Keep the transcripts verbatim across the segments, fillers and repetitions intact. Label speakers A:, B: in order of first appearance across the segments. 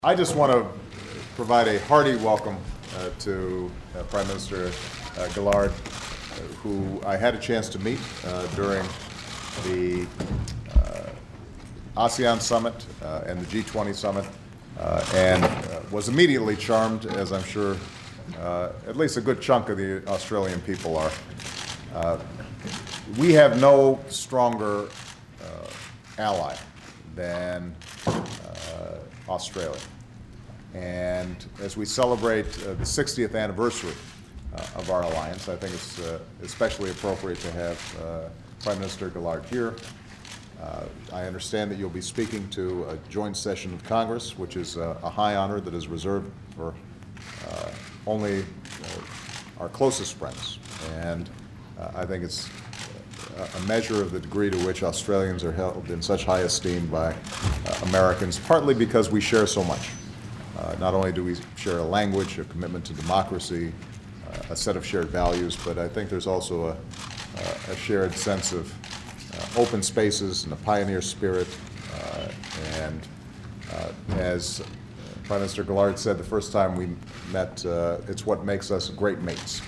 A: I just want to provide a hearty welcome uh, to uh, Prime Minister uh, Gillard, uh, who I had a chance to meet uh, during the uh, ASEAN Summit uh, and the G twenty Summit, uh, and uh, was immediately charmed, as I'm sure uh, at least a good chunk of the Australian people are. Uh, we have no stronger uh, ally than uh, Australia. And as we celebrate uh, the sixtieth anniversary uh, of our alliance, I think it's uh, especially appropriate to have uh, Prime Minister Gillard here. Uh, I understand that you'll be speaking to a joint session of Congress, which is uh, a high honor that is reserved for uh, only uh, our closest friends. And uh, I think it's a measure of the degree to which Australians are held in such high esteem by uh, Americans, partly because we share so much. Uh, not only do we share a language, a commitment to democracy, uh, a set of shared values, but I think there's also a, a shared sense of uh, open spaces and a pioneer spirit. Uh, and uh, as Prime Minister Gillard said the first time we met, uh, it's what makes us great mates.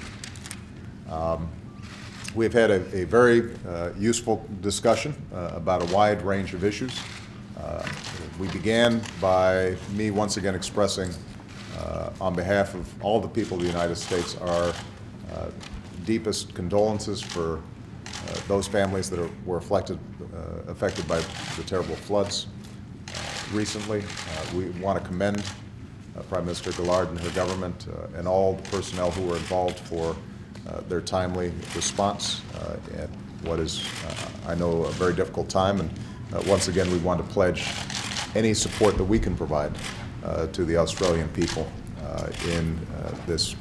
A: Um, We've had a, a very uh, useful discussion uh, about a wide range of issues. Uh, we began by me once again expressing, uh, on behalf of all the people of the United States, our uh, deepest condolences for uh, those families that are, were affected, uh, affected by the terrible floods uh, recently. Uh, we want to commend uh, Prime Minister Gillard and her government uh, and all the personnel who were involved for Uh, their timely response uh, at what is, uh, I know, a very difficult time. And uh, once again, we want to pledge any support that we can provide uh, to the Australian people uh, in uh, this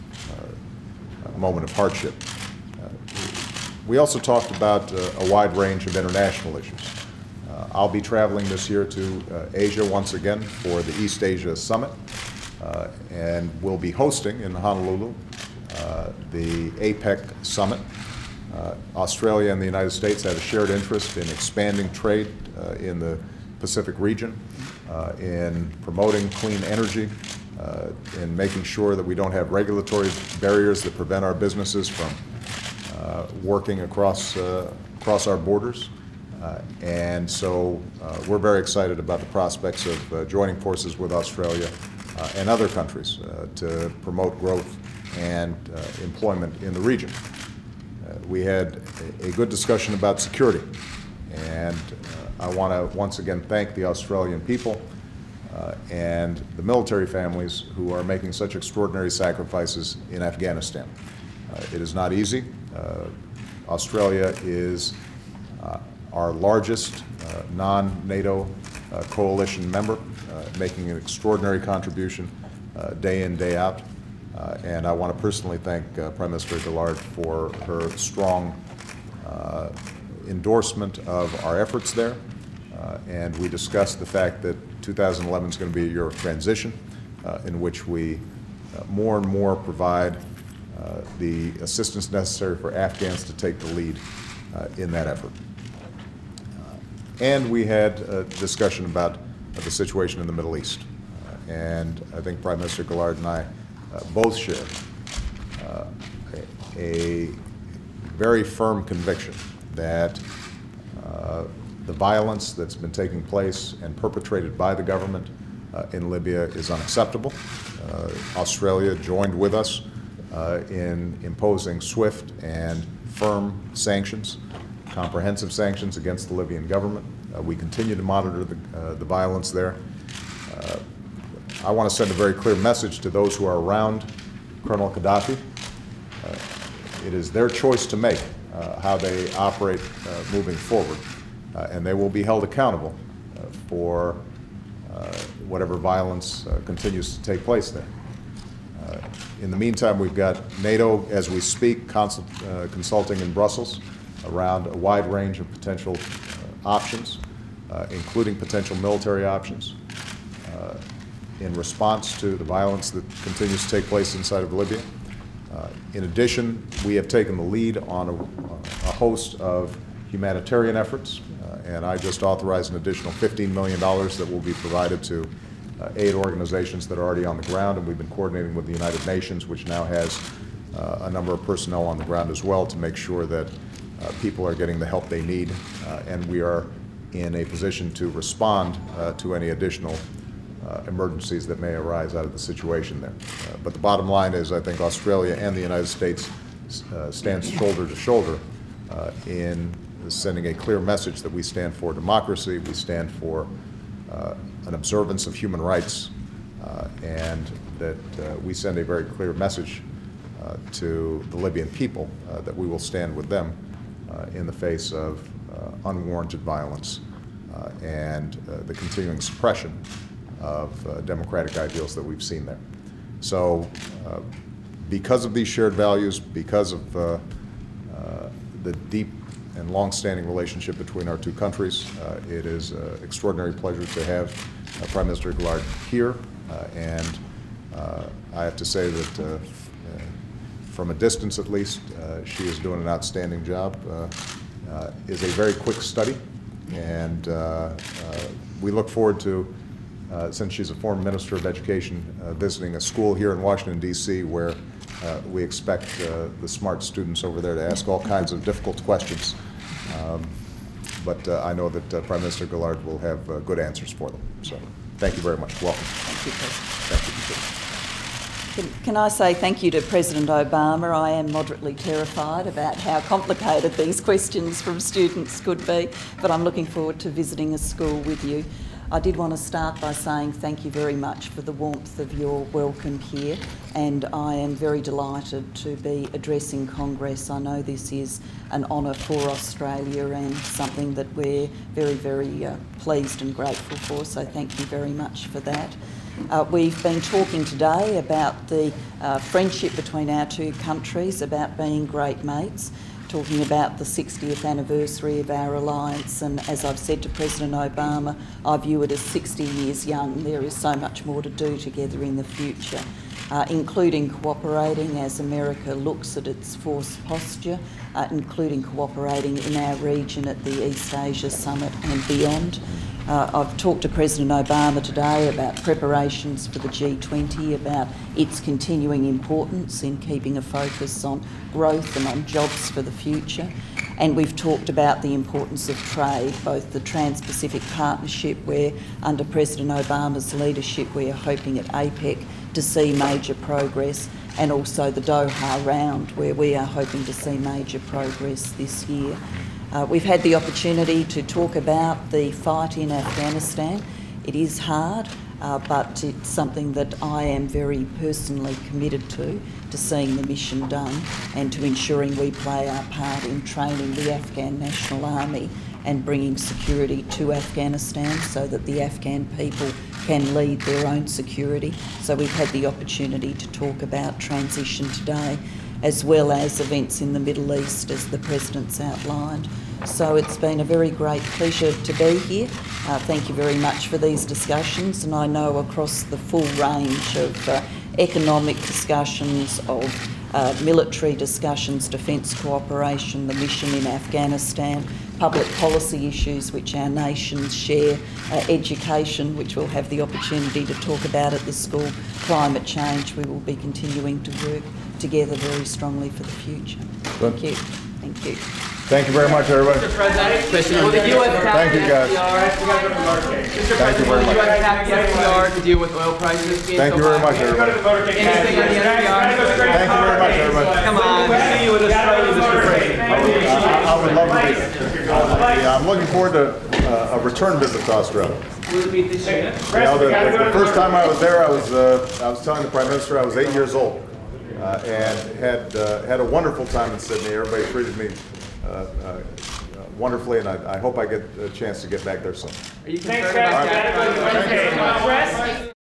A: uh, moment of hardship. Uh, we also talked about uh, a wide range of international issues. Uh, I'll be traveling this year to uh, Asia once again for the East Asia Summit, uh, and we'll be hosting in Honolulu Uh, the APEC Summit. Uh, Australia and the United States have a shared interest in expanding trade uh, in the Pacific region, uh, in promoting clean energy, uh, in making sure that we don't have regulatory barriers that prevent our businesses from uh, working across, uh, across our borders. Uh, and so uh, we're very excited about the prospects of uh, joining forces with Australia uh, and other countries uh, to promote growth and uh, employment in the region. Uh, we had a, a good discussion about security, and uh, I want to once again thank the Australian people uh, and the military families who are making such extraordinary sacrifices in Afghanistan. Uh, it is not easy. Uh, Australia is uh, our largest uh, non-NATO uh, coalition member, uh, making an extraordinary contribution uh, day in, day out. Uh, and I want to personally thank uh, Prime Minister Gillard for her strong uh, endorsement of our efforts there. Uh, and we discussed the fact that two thousand eleven is going to be a year of transition uh, in which we uh, more and more provide uh, the assistance necessary for Afghans to take the lead uh, in that effort. Uh, and we had a discussion about uh, the situation in the Middle East. Uh, and I think Prime Minister Gillard and I Uh, both share uh, a, a very firm conviction that uh, the violence that's been taking place and perpetrated by the government uh, in Libya is unacceptable. Uh, Australia joined with us uh, in imposing swift and firm sanctions, comprehensive sanctions against the Libyan government. Uh, we continue to monitor the, uh, the violence there. Uh, I want to send a very clear message to those who are around Colonel Gaddafi. Uh, it is their choice to make uh, how they operate uh, moving forward, uh, and they will be held accountable uh, for uh, whatever violence uh, continues to take place there. Uh, in the meantime, we've got NATO, as we speak, consult, uh, consulting in Brussels around a wide range of potential uh, options, uh, including potential military options, Uh, in response to the violence that continues to take place inside of Libya. Uh, in addition, we have taken the lead on a, a host of humanitarian efforts, uh, and I just authorized an additional fifteen million dollars that will be provided to uh, aid organizations that are already on the ground, and we've been coordinating with the United Nations, which now has uh, a number of personnel on the ground as well, to make sure that uh, people are getting the help they need, uh, and we are in a position to respond uh, to any additional uh, emergencies that may arise out of the situation there. Uh, but the bottom line is, I think Australia and the United States uh, stand shoulder to shoulder uh, in sending a clear message that we stand for democracy, we stand for uh, an observance of human rights, uh, and that uh, we send a very clear message uh, to the Libyan people uh, that we will stand with them uh, in the face of uh, unwarranted violence uh, and uh, the continuing suppression of uh, democratic ideals that we've seen there. So uh, because of these shared values, because of uh, uh, the deep and long-standing relationship between our two countries, uh, it is an extraordinary pleasure to have uh, Prime Minister Gillard here, uh, and uh, I have to say that uh, from a distance at least, uh, she is doing an outstanding job, uh, uh, is a very quick study, and uh, uh, we look forward to Uh, since she's a former Minister of Education, uh, visiting a school here in Washington, D C, where uh, we expect uh, the smart students over there to ask all kinds of difficult questions. Um, but uh, I know that uh, Prime Minister Gillard will have uh, good answers for them. So thank you very much. Welcome.
B: Thank you, President.
A: Thank you.
B: Can, can I say thank you to President Obama? I am moderately terrified about how complicated these questions from students could be, but I'm looking forward to visiting a school with you. I did want to start by saying thank you very much for the warmth of your welcome here, and I am very delighted to be addressing Congress. I know this is an honour for Australia and something that we're very, very uh, pleased and grateful for, so thank you very much for that. Uh, we've been talking today about the uh, friendship between our two countries, about being great mates, talking about the sixtieth anniversary of our alliance, and as I've said to President Obama, I view it as sixty years young. There is so much more to do together in the future, uh, including cooperating as America looks at its force posture, uh, including cooperating in our region at the East Asia Summit and beyond. Uh, I've talked to President Obama today about preparations for the G twenty, about its continuing importance in keeping a focus on growth and on jobs for the future. And we've talked about the importance of trade, both the Trans-Pacific Partnership, where under President Obama's leadership we are hoping at APEC to see major progress, and also the Doha round, where we are hoping to see major progress this year. Uh, we've had the opportunity to talk about the fight in Afghanistan. It is hard, uh, but it's something that I am very personally committed to, to seeing the mission done and to ensuring we play our part in training the Afghan National Army and bringing security to Afghanistan so that the Afghan people can lead their own security. So we've had the opportunity to talk about transition today, as well as events in the Middle East, as the President's outlined. So it's been a very great pleasure to be here. Uh, thank you very much for these discussions, and I know across the full range of uh, economic discussions, of uh, military discussions, defence cooperation, the mission in Afghanistan, public policy issues which our nations share, uh, education, which we'll have the opportunity to talk about at the school, climate change. We will be continuing to work together very strongly for the future.
A: Good.
B: Thank you. Thank you.
A: Thank you very much, everybody.
C: Mister President, will the U S tap
A: Thank you, guys.
C: Mister
A: Thank
C: President,
A: you very
C: will the
A: much.
C: U S tap the F D R to deal with oil prices being
A: Thank
C: so
A: you very
C: high?
A: much, everybody.
C: Anything on the F D R?
A: Thank you very much, everybody.
C: Come on.
D: We'll see you in Australia, Mister President.
A: I would love to be here. I'm looking forward to uh, a return visit to Australia.
C: Will it be this year?
A: You know, the, the, the first time I was there, I was uh, I was telling the Prime Minister I was eight years old, uh, and had uh, had a wonderful time in Sydney. Everybody treated me uh, uh, wonderfully, and I, I hope I get a chance to get back there soon.
C: Are you
D: Thanks,
C: concerned about
D: guys.
C: gas prices?
D: Thank you.